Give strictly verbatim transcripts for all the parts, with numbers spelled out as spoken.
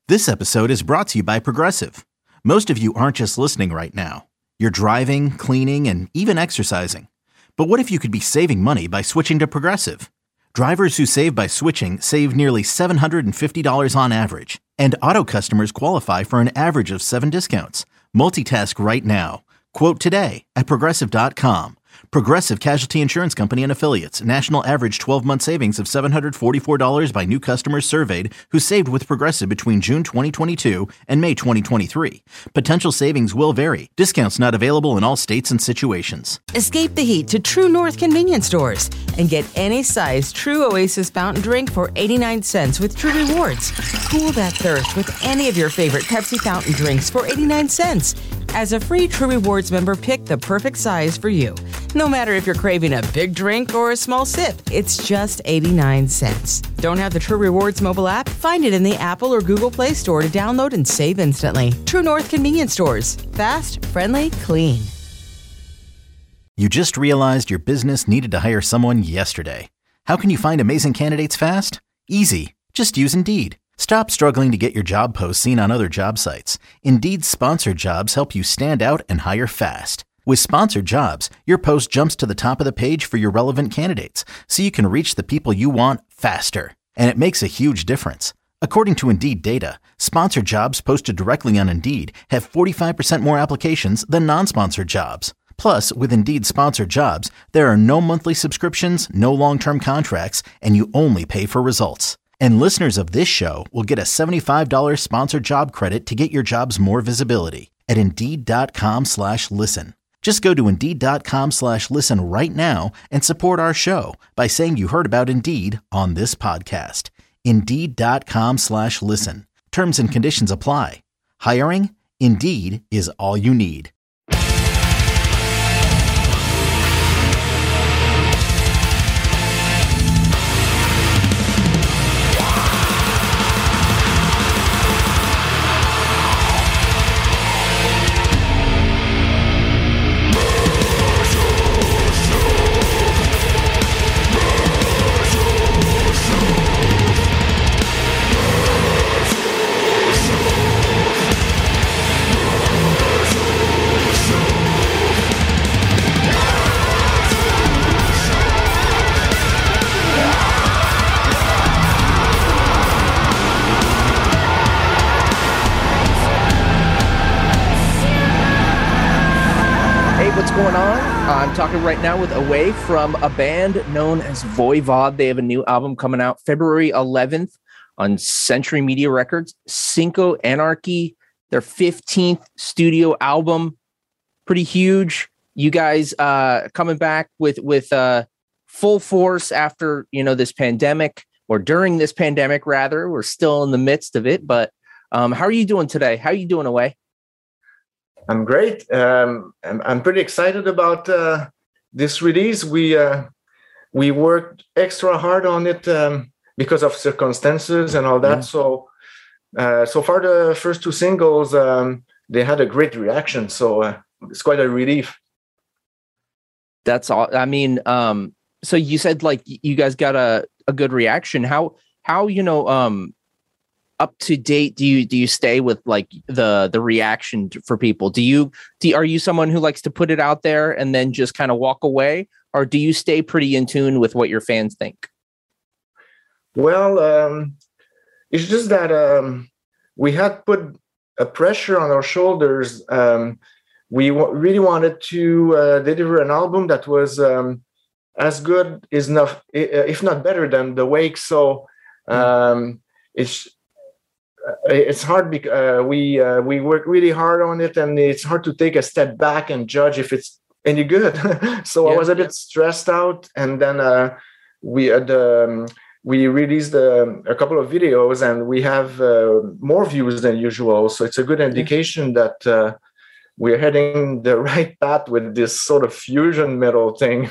This episode is brought to you by Progressive. Most of you aren't just listening right now. You're driving, cleaning, and even exercising. But what if you could be saving money by switching to Progressive? Drivers who save by switching save nearly seven hundred fifty dollars on average. And auto customers qualify for an average of seven discounts. Multitask right now. Quote today at progressive dot com. Progressive Casualty Insurance Company and Affiliates. National average twelve-month savings of seven hundred forty-four dollars by new customers surveyed who saved with Progressive between June twenty twenty-two and May twenty twenty-three. Potential savings will vary. Discounts not available in all states and situations. Escape the heat to True North convenience stores and get any size True Oasis fountain drink for eighty-nine cents with True Rewards. Cool that thirst with any of your favorite Pepsi fountain drinks for eighty-nine cents. As a free True Rewards member, pick the perfect size for you. No matter if you're craving a big drink or a small sip, it's just eighty-nine cents. Don't have the True Rewards mobile app? Find it in the Apple or Google Play Store to download and save instantly. True North convenience stores. Fast, friendly, clean. You just realized your business needed to hire someone yesterday. How can you find amazing candidates fast? Easy. Just use Indeed. Stop struggling to get your job posts seen on other job sites. Indeed's sponsored jobs help you stand out and hire fast. With sponsored jobs, your post jumps to the top of the page for your relevant candidates, so you can reach the people you want faster. And it makes a huge difference. According to Indeed data, sponsored jobs posted directly on Indeed have forty-five percent more applications than non-sponsored jobs. Plus, with Indeed sponsored jobs, there are no monthly subscriptions, no long-term contracts, and you only pay for results. And listeners of this show will get a seventy-five dollars sponsored job credit to get your jobs more visibility at Indeed.com slash listen. Just go to Indeed.com slash listen right now and support our show by saying you heard about Indeed on this podcast. Indeed.com slash listen. Terms and conditions apply. Hiring? Indeed is all you need. I'm talking right now with Away from a band known as Voivod. They have a new album coming out February eleventh on Century Media Records. Cinco Anarchy, their fifteenth studio album. Pretty huge. You guys uh, coming back with with uh, full force after, you know, this pandemic, or during this pandemic, rather. We're still in the midst of it. But um, how are you doing today? How are you doing, Away? I'm great. Um, I'm, I'm pretty excited about uh, this release. We uh, we worked extra hard on it um, because of circumstances and all that. Yeah. So uh, so far, the first two singles, um, they had a great reaction. So uh, it's quite a relief. That's all. I mean, um, so you said like you guys got a, a good reaction. How how you know um. up to date do you do you stay with like the the reaction for people? Do you do are you someone who likes to put it out there and then just kind of walk away, or do you stay pretty in tune with what your fans think? Well, um, it's just that um, we had put a pressure on our shoulders. Um, we w- really wanted to uh, deliver an album that was um, as good, is enough, if not better than The Wake. So um, it's It's hard because uh, we uh, we work really hard on it, and it's hard to take a step back and judge if it's any good. so yeah, I was a bit yeah. stressed out, and then uh, we had um, we released uh, a couple of videos, and we have uh, more views than usual. So it's a good indication yeah. that uh, we're heading the right path with this sort of fusion metal thing.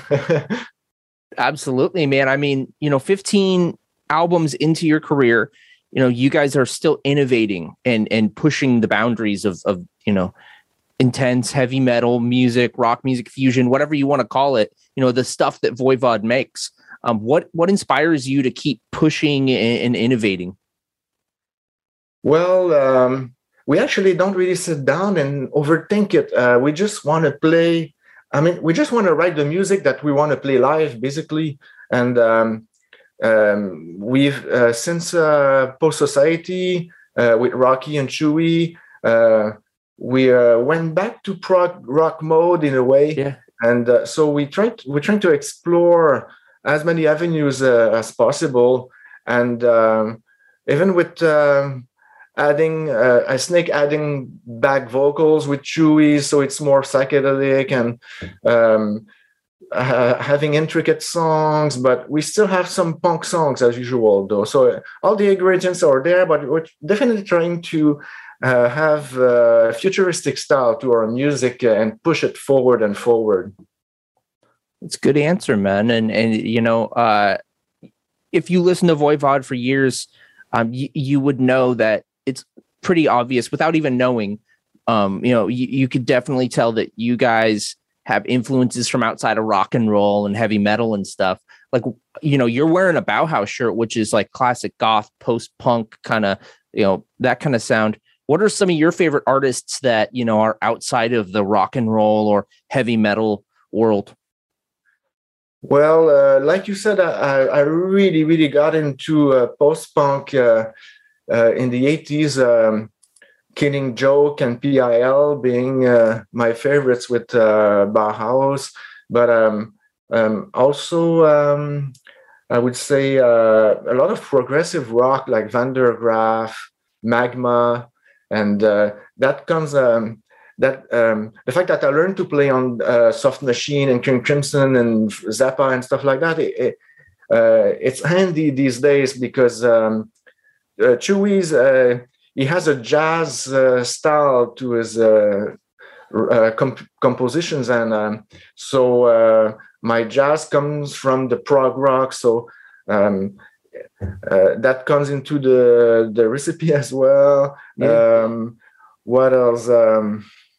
Absolutely, man. I mean, you know, fifteen albums into your career, you know, you guys are still innovating and and pushing the boundaries of of you know, intense heavy metal music, rock music, fusion, whatever you want to call it. You know, the stuff that Voivod makes. Um, what what inspires you to keep pushing and, and innovating? Well, um, we actually don't really sit down and overthink it. Uh, we just want to play. I mean, we just want to write the music that we want to play live, basically. And um, um, we've, uh, since uh, Post Society, uh, with Rocky and Chewy, uh, we uh, went back to prog rock mode in a way. Yeah. And uh, so we tried, we're trying to explore as many avenues uh, as possible. And um, even with um, adding uh, a Snake adding back vocals with Chewy, so it's more psychedelic, and um, uh, having intricate songs, but we still have some punk songs as usual, though. So all the ingredients are there, but we're definitely trying to uh, have a futuristic style to our music and push it forward and forward. It's a good answer, man. And, and you know, uh, if you listen to Voivod for years, um, y- you would know that it's pretty obvious without even knowing. Um, you know, you, you could definitely tell that you guys have influences from outside of rock and roll and heavy metal and stuff. Like, you know, you're wearing a Bauhaus shirt, which is like classic goth, post-punk kind of, you know, that kind of sound. What are some of your favorite artists that, you know, are outside of the rock and roll or heavy metal world? Well, uh, like you said, I, I really, really got into uh, post-punk uh, uh, in the eighties, um, Killing Joke and P I L being uh, my favorites with uh, Bauhaus. But um, um, also, um, I would say uh, a lot of progressive rock like Van der Graaf, Magma, and uh, that comes... Um, that um, the fact that I learned to play on uh, Soft Machine and King Crimson and Zappa and stuff like that, it, it, uh, it's handy these days because um, uh, Chewy's, uh, he has a jazz uh, style to his uh, uh, comp- compositions. And um, so uh, my jazz comes from the prog rock. So um, uh, that comes into the, the recipe as well. Yeah. Um, what else? Um,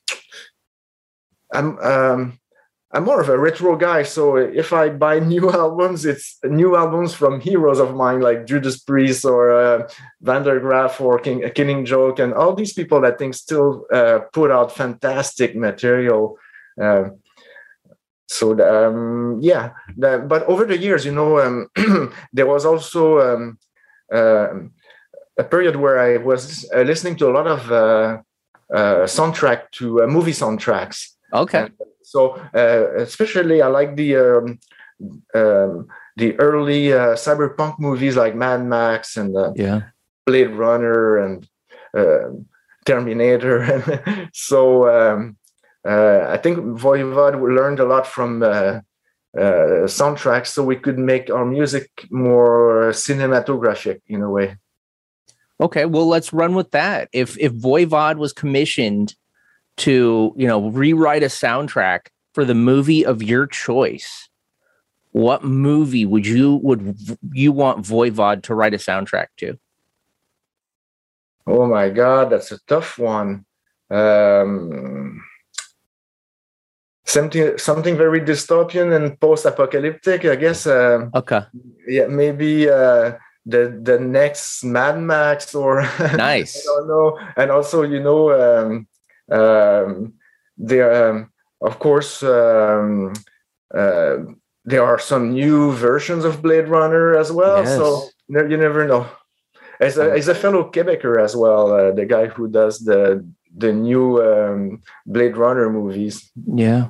I'm um, I'm more of a retro guy, so if I buy new albums, it's new albums from heroes of mine like Judas Priest or uh, Van der Graaf or King, Killing Joke, and all these people that think still uh, put out fantastic material. Uh, so um, yeah, the, but over the years, you know, um, there was also um, uh, a period where I was uh, listening to a lot of uh, uh, soundtrack to uh, movie soundtracks. Okay. And so, uh, especially, I like the um, um, the early uh, cyberpunk movies like Mad Max and uh, yeah. Blade Runner and uh, Terminator. so, um, uh, I think Voivod learned a lot from uh, uh, soundtracks, so we could make our music more cinematographic in a way. Okay, well, let's run with that. If if Voivod was commissioned to, you know, rewrite a soundtrack for the movie of your choice, what movie would you would you want Voivod to write a soundtrack to? Oh my God, that's a tough one. Um, something something very dystopian and post-apocalyptic, I guess. Um, okay. Yeah, maybe uh, the the next Mad Max or nice. I don't know. And also, you know. Um, Um, there, um, of course, um, uh, there are some new versions of Blade Runner as well. Yes. So you never know. As a, as a fellow Quebecer as well, uh, the guy who does the the new um, Blade Runner movies. Yeah.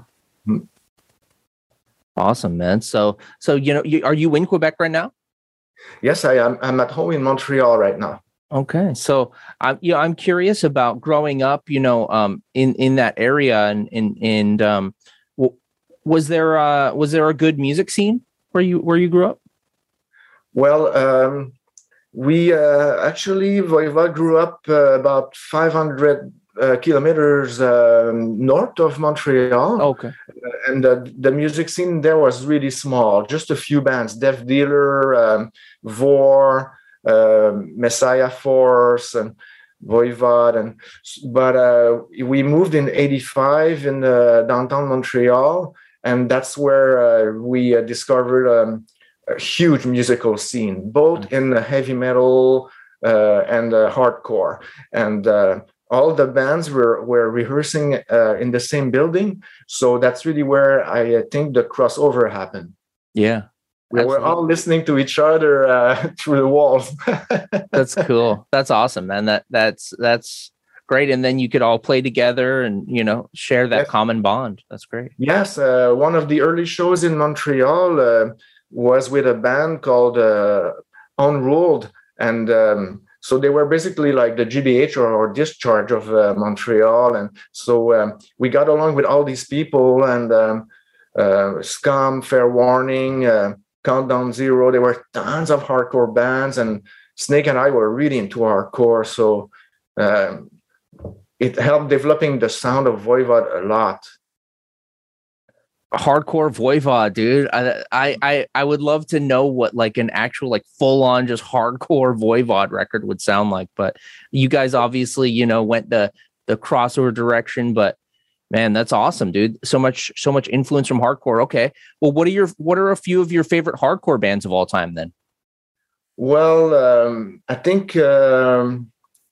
Awesome, man. So, so you know, you, are you in Quebec right now? Yes, I am. I'm at home in Montreal right now. Okay, so I'm you know I'm curious about growing up, you know, um, in in that area, and and and um, w- was there uh was there a good music scene where you where you grew up? Well, um, we uh, actually Voivod grew up uh, about five hundred uh, kilometers uh, north of Montreal. Okay, and uh, the music scene there was really small, just a few bands: Deaf Dealer, um, Vor. Uh, Messiah Force and Voivod, and but uh, we moved in eighty-five in uh, downtown Montreal, and that's where uh, we uh, discovered um, a huge musical scene, both in the heavy metal, uh, and uh, hardcore. And uh, all the bands were, were rehearsing uh, in the same building. So that's really where I think the crossover happened. Yeah. We were all listening to each other uh, through the walls. That's cool. That's awesome, man. That that's that's great. And then you could all play together and, you know, share that yes. common bond. That's great. Yes. Uh, one of the early shows in Montreal uh, was with a band called uh, Unruled. And um, so they were basically like the G B H or, or Discharge of uh, Montreal. And so um, we got along with all these people, and um, uh, Scum, Fair Warning, uh, Countdown Zero. There were tons of hardcore bands, and Snake and I were really into hardcore. So um, it helped developing the sound of Voivod a lot. Hardcore Voivod, dude. I, I I I would love to know what like an actual like full on just hardcore Voivod record would sound like. But you guys obviously, you know, went the the crossover direction. But man, that's awesome, dude. So much so much influence from hardcore. Okay, well, what are your what are a few of your favorite hardcore bands of all time then? Well, um, I think um,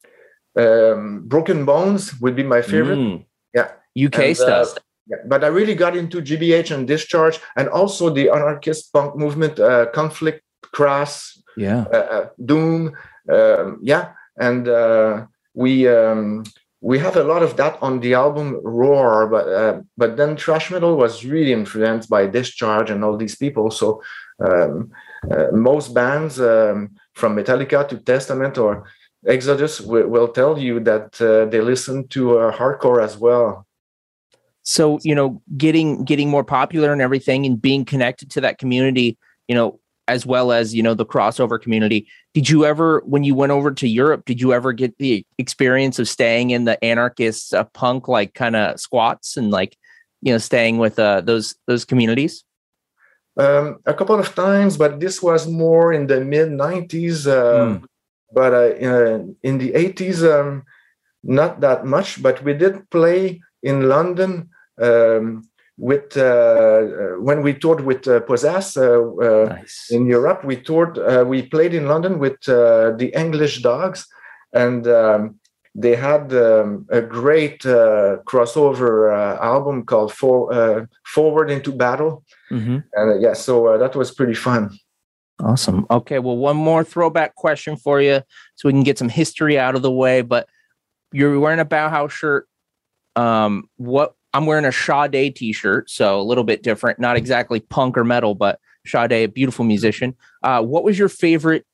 um, Broken Bones would be my favorite. Mm. Yeah, U K and, stuff. Uh, Yeah, but I really got into G B H and Discharge, and also the anarchist punk movement, uh, Conflict, Crass, yeah, uh, Doom, um, yeah, and uh, we um, we have a lot of that on the album Roar. But uh, but then thrash metal was really influenced by Discharge and all these people. So um, uh, most bands, um, from Metallica to Testament or Exodus, w- will tell you that uh, they listen to uh, hardcore as well. So, you know, getting getting more popular and everything and being connected to that community, you know, as well as, you know, the crossover community. Did you ever, when you went over to Europe, did you ever get the experience of staying in the anarchist uh, punk, like kind of squats and like, you know, staying with uh, those those communities? Um, a couple of times, but this was more in the mid nineties. Um, mm. But uh, in, in the eighties, um, not that much, but we did play in London. Um, with uh, when we toured with uh, Possess uh, uh, nice. In Europe, we toured. Uh, we played in London with uh, the English Dogs, and um, they had um, a great uh, crossover uh, album called For, uh, "Forward into Battle." Mm-hmm. And uh, yeah, so uh, that was pretty fun. Awesome. Okay, well, one more throwback question for you, so we can get some history out of the way. But you're wearing a Bauhaus shirt. Um, what I'm wearing a Sade t-shirt, so a little bit different, not exactly punk or metal, but Sade, a beautiful musician. Uh, what was your favorite,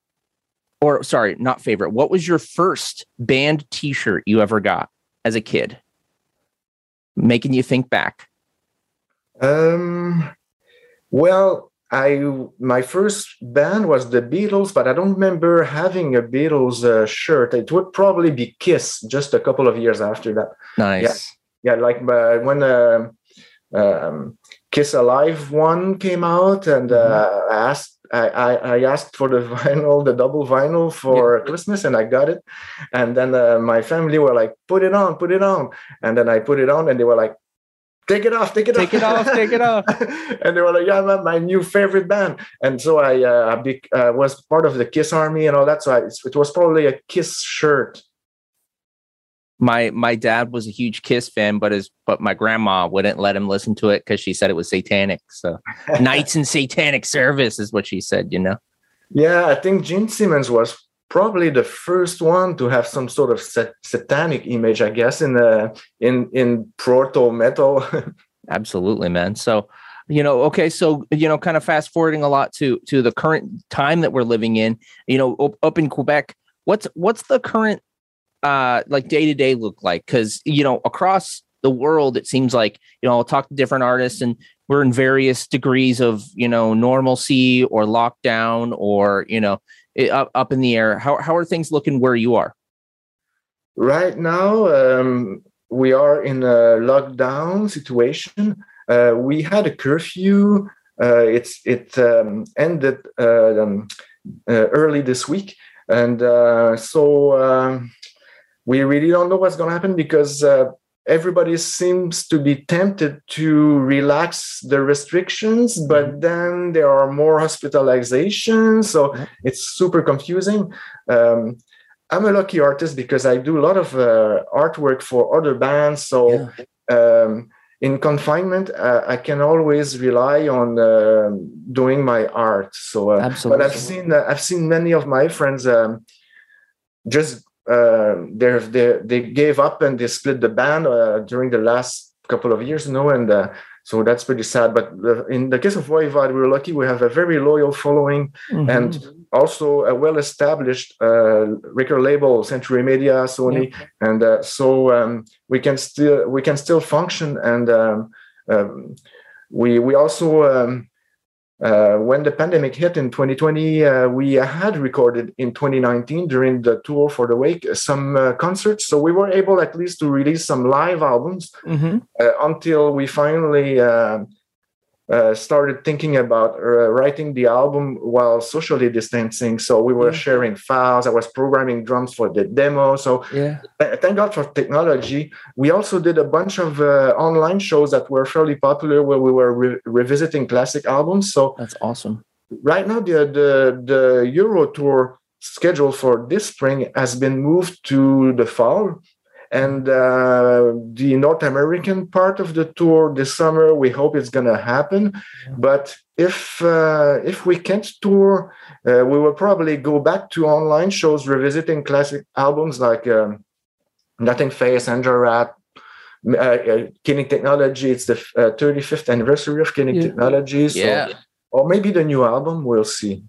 or sorry, not favorite, what was your first band t-shirt you ever got as a kid? Making you think back. Um, well, I, my first band was the Beatles, but I don't remember having a Beatles uh, shirt. It would probably be Kiss just a couple of years after that. Nice. Yeah. Yeah, like uh, when uh, um, Kiss Alive one came out, and uh, I asked, I, I, I asked for the vinyl, the double vinyl for yeah. Christmas, and I got it. And then uh, my family were like, "Put it on, put it on," and then I put it on, and they were like, "Take it off, take it take off, take it off, take it off." And they were like, "Yeah, man, my new favorite band." And so I uh, be, uh, was part of the Kiss Army and all that. So I, it was probably a Kiss shirt. My my dad was a huge Kiss fan, but his but my grandma wouldn't let him listen to it because she said it was satanic. So Nights in Satanic Service is what she said, you know. Yeah, I think Gene Simmons was probably the first one to have some sort of sat- satanic image, I guess, in the in in proto metal. Absolutely, man. So, you know, okay, so you know, kind of fast forwarding a lot to to the current time that we're living in. You know, up, up in Quebec, what's what's the current uh like day to day look like? Because you know, across the world, it seems like, you know, I'll talk to different artists and we're in various degrees of, you know, normalcy or lockdown or, you know, it, up, up in the air. How how are things looking where you are? Right now, um, we are in a lockdown situation. Uh, we had a curfew. Uh, it's it um, ended uh, um, uh, early this week, and uh, so um, we really don't know what's going to happen because uh, everybody seems to be tempted to relax the restrictions, but mm-hmm. then there are more hospitalizations. So yeah. it's super confusing. Um, I'm a lucky artist because I do a lot of uh, artwork for other bands. So yeah. um, in confinement, uh, I can always rely on uh, doing my art. So, uh, Absolutely. But I've seen uh, I've seen many of my friends um, just uh, they they they gave up and they split the band uh, during the last couple of years, you know, and uh, so that's pretty sad. But uh, in the case of Voivod, we're lucky; we have a very loyal following mm-hmm. and also a well-established uh, record label, Century Media, Sony, yeah. and uh, so um, we can still we can still function. And um, um, we we also um, uh, when the pandemic hit in twenty twenty, uh, we had recorded in twenty nineteen during the tour for the Wake some uh, concerts, so we were able at least to release some live albums mm-hmm. uh, until we finally. Uh, Uh, started thinking about uh, writing the album while socially distancing. So we were yeah. sharing files. I was programming drums for the demo. So yeah. th- thank God for technology. We also did a bunch of uh, online shows that were fairly popular where we were re- revisiting classic albums. So that's awesome. Right now, the, the, the Euro tour schedule for this spring has been moved to the fall. And uh, the North American part of the tour this summer, we hope it's going to happen. Yeah. But if uh, if we can't tour, uh, we will probably go back to online shows revisiting classic albums like um, Nothing Face, Angel Rat, uh, uh, Killing Technology. It's the uh, thirty-fifth anniversary of Killing yeah. Technology. So, yeah. Or maybe the new album, we'll see.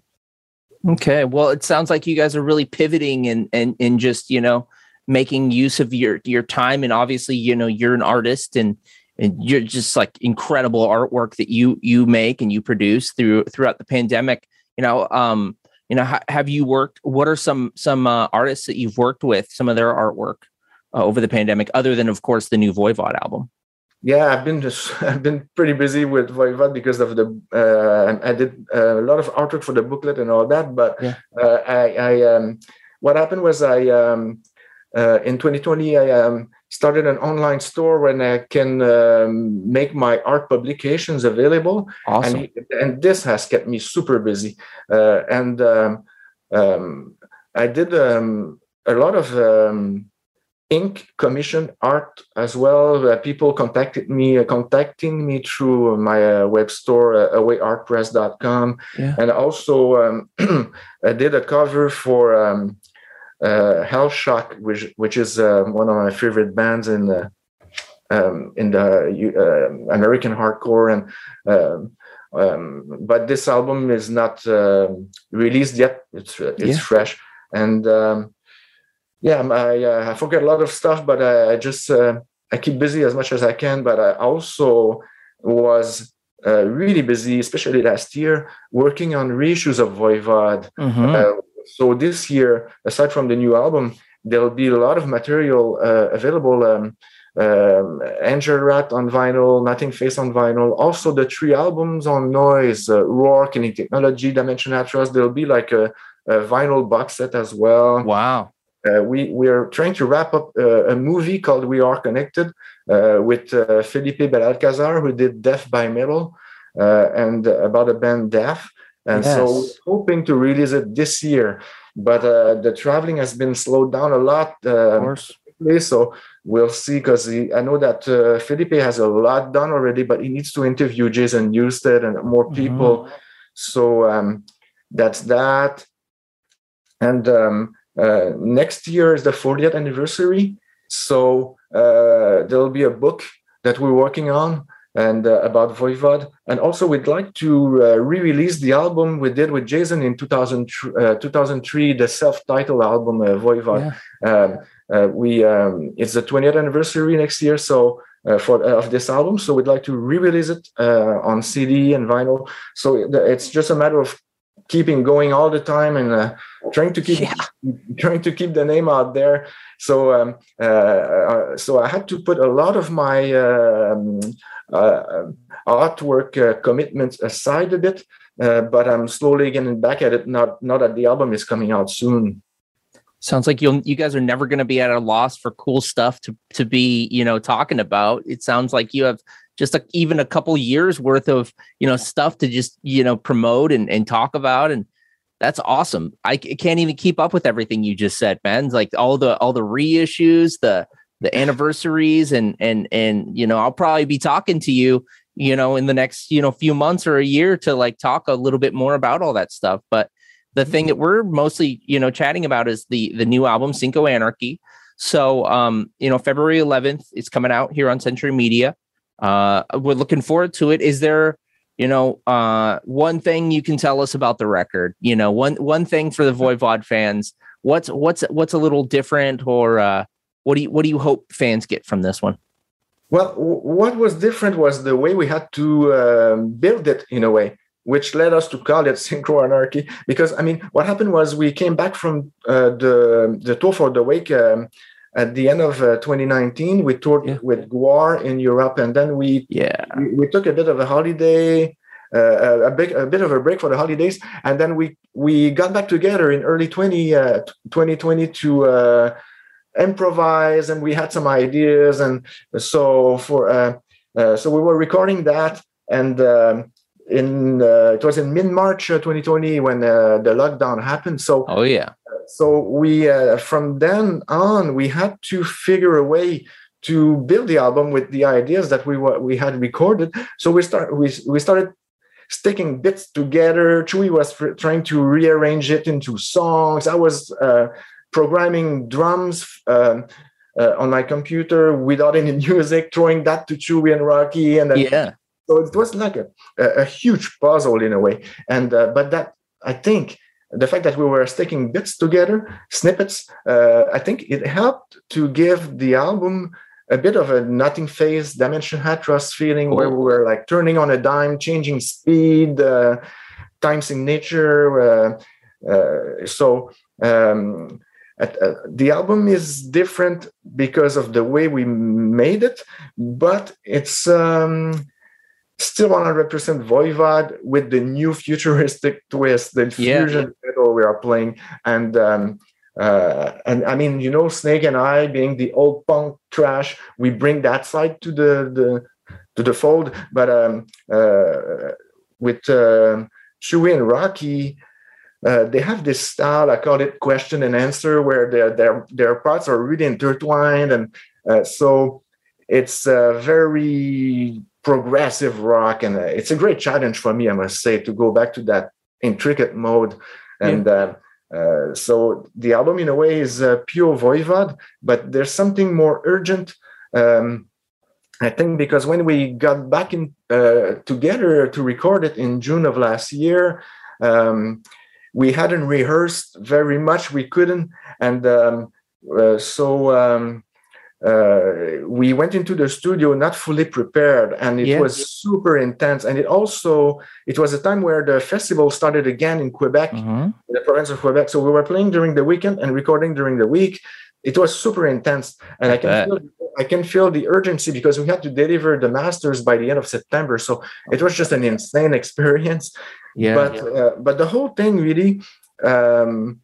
Okay. Well, it sounds like you guys are really pivoting and and and just, you know, making use of your your time, and obviously, you know, you're an artist, and and you're just like incredible artwork that you you make and you produce through throughout the pandemic. You know, um, you know, ha- have you worked? What are some some uh, artists that you've worked with? Some of their artwork uh, over the pandemic, other than, of course, the new Voivod album. Yeah, I've been just I've been pretty busy with Voivod because of the uh, I did a lot of artwork for the booklet and all that. But yeah. uh, I, I um, what happened was I. Um, Uh, in twenty twenty, I um, started an online store when I can um, make my art publications available. Awesome. And, and this has kept me super busy. Uh, and um, um, I did um, a lot of um, ink commission art as well. Uh, people contacted me, uh, contacting me through my uh, web store, uh, away art press dot com. Yeah. And also um, I did a cover for... Um, Uh, Hellshock, which which is uh, one of my favorite bands in the um, in the uh, American hardcore, and um, um, but this album is not uh, released yet. It's it's yeah. fresh, and um, yeah, I uh, I forget a lot of stuff, but I, I just uh, I keep busy as much as I can. But I also was uh, really busy, especially last year, working on reissues of Voivod. Mm-hmm. Uh, So this year, aside from the new album, there'll be a lot of material uh, available. Um, um, Angel Rat on vinyl, Nothing Face on vinyl. Also, the three albums on Noise, uh, Roar, Killing Technology, Dimension Atros. There'll be like a, a vinyl box set as well. Wow. Uh, we we are trying to wrap up uh, a movie called We Are Connected uh, with uh, Felipe Belalcazar, who did Death by Metal, uh, and uh, about a band Death. And yes. so we're hoping to release it this year, but uh, the traveling has been slowed down a lot. Uh, of course. So we'll see, because I know that uh, Felipe has a lot done already, but he needs to interview Jason Newsted and more people. Mm-hmm. So um, that's that. And um, uh, next year is the fortieth anniversary. So uh, there'll be a book that we're working on, and uh, about Voivod. And also we'd like to uh, re-release the album we did with Jason in two thousand, uh, two thousand three, the self-titled album, uh, Voivod. Yeah. Um, uh, we um, it's the twentieth anniversary next year, so uh, for uh, of this album. So we'd like to re-release it uh, on C D and vinyl. So it's just a matter of keeping going all the time and uh, trying to keep yeah. trying to keep the name out there. So um, uh, so I had to put a lot of my um, uh, artwork uh, commitments aside a bit, uh, but I'm slowly getting back at it. Not not that the album is coming out soon. Sounds like you'll you guys are never going to be at a loss for cool stuff to to be, you know, talking about. It sounds like you have just a, even a couple years worth of, you know, stuff to just, you know, promote and, and talk about. And that's awesome. I c- can't even keep up with everything you just said, man. It's like all the all the reissues, the the anniversaries, and and and you know, I'll probably be talking to you, you know, in the next, you know, few months or a year to like talk a little bit more about all that stuff. But the thing that we're mostly, you know, chatting about is the the new album, Cinco Anarchy. So, um, you know, February eleventh, it's coming out here on Century Media. Uh, we're looking forward to it. Is there, you know, uh, one thing you can tell us about the record? You know, one one thing for the Voivod fans. What's what's what's a little different, or uh, what do you what do you hope fans get from this one? Well, w- what was different was the way we had to uh, build it in a way, which led us to call it Synchro Anarchy. Because, I mean, what happened was we came back from uh, the the tour for the Wake um, at the end of uh, twenty nineteen. We toured yeah. with Gwar in Europe, and then we yeah we, we took a bit of a holiday, uh, a big a bit of a break for the holidays, and then we we got back together in early twenty twenty to uh, improvise, and we had some ideas, and so for uh, uh, so we were recording that, and. Um, In uh, it was in mid-March uh, twenty twenty when uh, the lockdown happened. So, oh yeah. So we uh, from then on we had to figure a way to build the album with the ideas that we were, we had recorded. So we start we we started sticking bits together. Chewy was fr- trying to rearrange it into songs. I was uh, programming drums uh, uh, on my computer without any music, throwing that to Chewy and Rocky, and then. Yeah. So it was like a, a huge puzzle in a way. And uh, but that, I think, the fact that we were sticking bits together, snippets, uh, I think it helped to give the album a bit of a Nothing Phase, Dimension Hatros feeling, cool. Where we were like turning on a dime, changing speed, uh, time signature. Uh, uh, so um, at, uh, the album is different because of the way we made it, but it's... Um, still one hundred percent Voivod with the new futuristic twist, the fusion yeah. metal we are playing, and um, uh, and I mean, you know, Snake and I, being the old punk trash, we bring that side to the, the to the fold. But um, uh, with uh, Chewy and Rocky, uh, they have this style. I call it question and answer, where their their their parts are really intertwined, and uh, so it's uh, very progressive rock, and uh, it's a great challenge for me, I must say, to go back to that intricate mode. And yeah. uh, uh, so the album, in a way, is uh, pure Voivod, but there's something more urgent. Um, I think because when we got back in uh, together to record it in June of last year, um, we hadn't rehearsed very much. We couldn't, and um, uh, so. Um, Uh, we went into the studio not fully prepared, and it yeah. was super intense. And it also, it was a time where the festival started again in Quebec, mm-hmm. in the province of Quebec. So we were playing during the weekend and recording during the week. It was super intense, and I, I can feel, I can feel the urgency because we had to deliver the masters by the end of September. So it was just an insane experience. Yeah, but yeah. Uh, but the whole thing really. Um,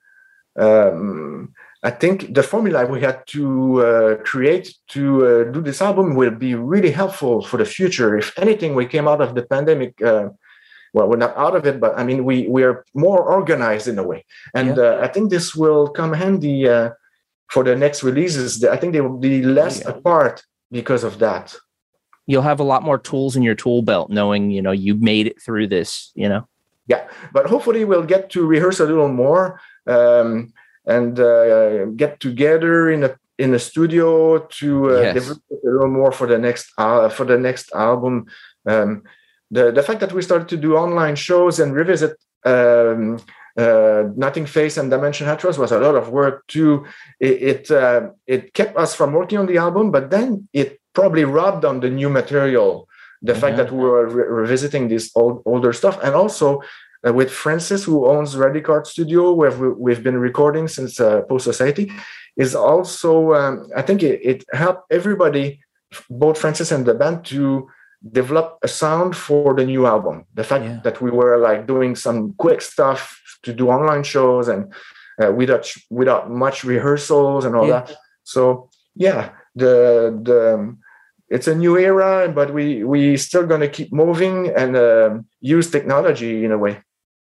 um, I think the formula we had to uh, create to uh, do this album will be really helpful for the future. If anything, we came out of the pandemic, uh, well, we're not out of it, but I mean, we, we are more organized in a way. And yeah. uh, I think this will come handy uh, for the next releases. I think they will be less yeah. apart because of that. You'll have a lot more tools in your tool belt, knowing, you know, you made it through this, you know? Yeah, but hopefully we'll get to rehearse a little more. Um, and uh, get together in a in a studio to uh, yes. develop a little more for the next uh, for the next album. Um, the the fact that we started to do online shows and revisit um, uh, Nothing Phase and Dimension Hatros was a lot of work too. It it, uh, it kept us from working on the album, but then it probably robbed on the new material. The mm-hmm. fact that we were re- revisiting this old older stuff, and also. Uh, with Francis, who owns Radicard Studio, where we, we've been recording since uh, Post Society, is also, um, I think it, it helped everybody, both Francis and the band, to develop a sound for the new album. The fact yeah. that we were like doing some quick stuff to do online shows and uh, without without much rehearsals and all Yeah. that. So yeah, the the it's a new era, but we we still going to keep moving and uh, use technology in a way.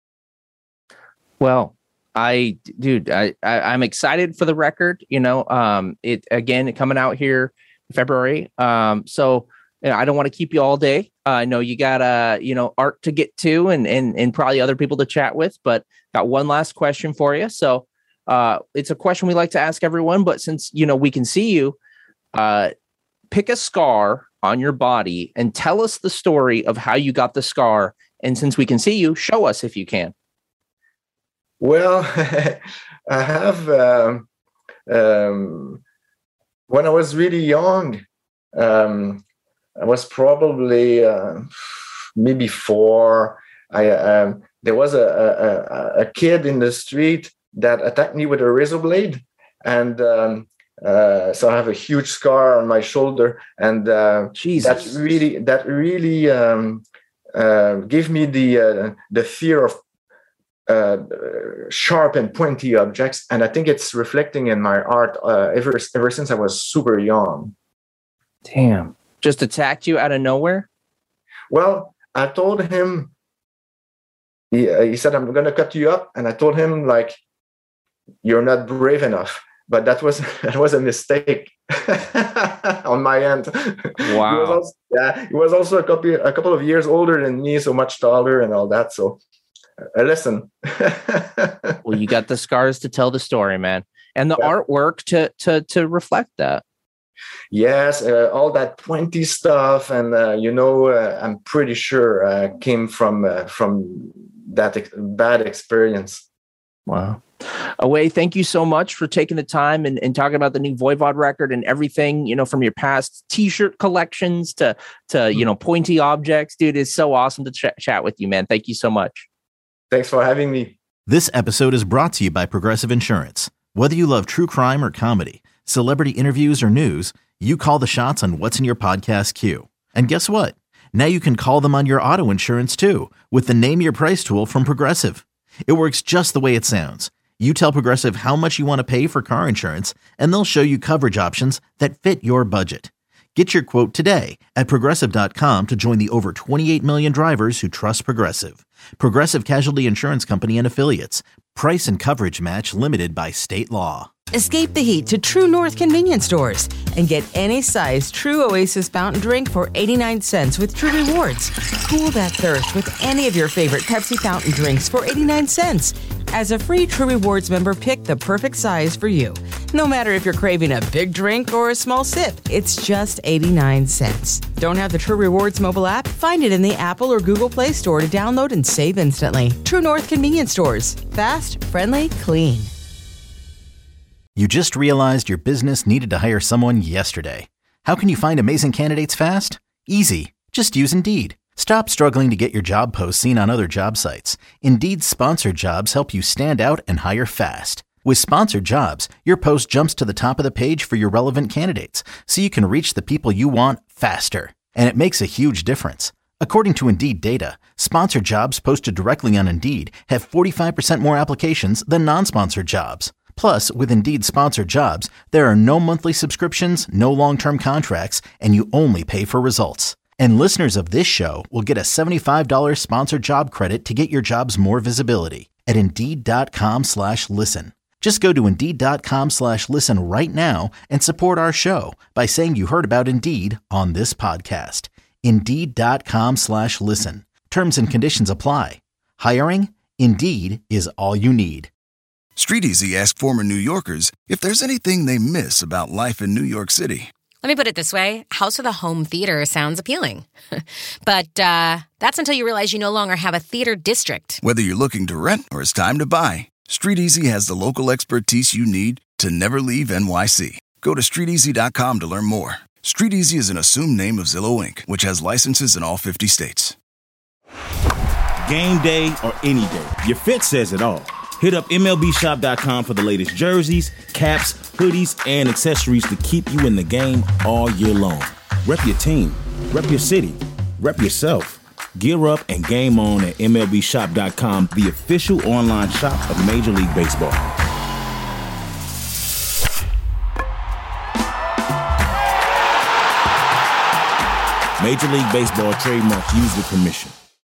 Well, I, dude, I, I, I'm excited for the record. You know, um, it again coming out here in February. Um, so you know, I don't want to keep you all day. Uh, I know you got uh, you know, art to get to, and and and probably other people to chat with. But got one last question for you. So, uh, it's a question we like to ask everyone. But since you know we can see you, uh, pick a scar on your body and tell us the story of how you got the scar. And since we can see you, show us if you can. Well, I have, um, um, when I was really young, um, I was probably uh, maybe four. I um, there was a, a, a kid in the street that attacked me with a razor blade. And um, uh, so I have a huge scar on my shoulder. And uh, Jesus. that really, that really um, uh, gave me the, uh, the fear of Uh, sharp and pointy objects, and I think it's reflecting in my art uh, ever ever since I was super young. Damn! Just attacked you out of nowhere? Well, I told him. He, uh, he said, "I'm going to cut you up," and I told him, like, "You're not brave enough." But that was that was a mistake on my end. Wow. He was also, yeah, he was also a couple a couple of years older than me, so much taller and all that. So. A lesson. Well, you got the scars to tell the story, man, and the yeah. artwork to to to reflect that. Yes, uh, all that pointy stuff, and uh, you know, uh, I'm pretty sure uh, came from uh, from that ex- bad experience. Wow. Away, thank you so much for taking the time and, and talking about the new Voivod record and everything, you know, from your past t-shirt collections to to mm-hmm. you know, pointy objects, dude. It's so awesome to ch- chat with you, man. Thank you so much. Thanks for having me. This episode is brought to you by Progressive Insurance. Whether you love true crime or comedy, celebrity interviews or news, you call the shots on what's in your podcast queue. And guess what? Now you can call them on your auto insurance too with the Name Your Price tool from Progressive. It works just the way it sounds. You tell Progressive how much you want to pay for car insurance, and they'll show you coverage options that fit your budget. Get your quote today at Progressive dot com to join the over twenty-eight million drivers who trust Progressive. Progressive Casualty Insurance Company and Affiliates. Price and coverage match limited by state law. Escape the heat to True North convenience stores and get any size True Oasis fountain drink for eighty-nine cents with True Rewards. Cool that thirst with any of your favorite Pepsi fountain drinks for eighty-nine cents. As a free True Rewards member, pick the perfect size for you. No matter if you're craving a big drink or a small sip, it's just eighty-nine cents. Don't have the True Rewards mobile app? Find it in the Apple or Google Play Store to download and save instantly. True North convenience stores. Fast, friendly, clean. You just realized your business needed to hire someone yesterday. How can you find amazing candidates fast? Easy. Just use Indeed. Stop struggling to get your job posts seen on other job sites. Indeed's sponsored jobs help you stand out and hire fast. With sponsored jobs, your post jumps to the top of the page for your relevant candidates, so you can reach the people you want faster. And it makes a huge difference. According to Indeed data, sponsored jobs posted directly on Indeed have forty-five percent more applications than non-sponsored jobs. Plus, with Indeed sponsored jobs, there are no monthly subscriptions, no long-term contracts, and you only pay for results. And listeners of this show will get a seventy-five dollars sponsored job credit to get your jobs more visibility at Indeed.com slash listen. Just go to Indeed.com slash listen right now and support our show by saying you heard about Indeed on this podcast. Indeed.com slash listen. Terms and conditions apply. Hiring? Indeed is all you need. StreetEasy asked former New Yorkers if there's anything they miss about life in New York City. Let me put it this way. House with a home theater sounds appealing. But uh, that's until you realize you no longer have a theater district. Whether you're looking to rent or it's time to buy, StreetEasy has the local expertise you need to never leave N Y C. Go to street easy dot com to learn more. StreetEasy is an assumed name of Zillow Incorporated, which has licenses in all fifty states. Game day or any day, your fit says it all. Hit up M L B shop dot com for the latest jerseys, caps, hoodies, and accessories to keep you in the game all year long. Rep your team, rep your city, rep yourself. Gear up and game on at M L B shop dot com, the official online shop of Major League Baseball. Major League Baseball trademarks used with permission.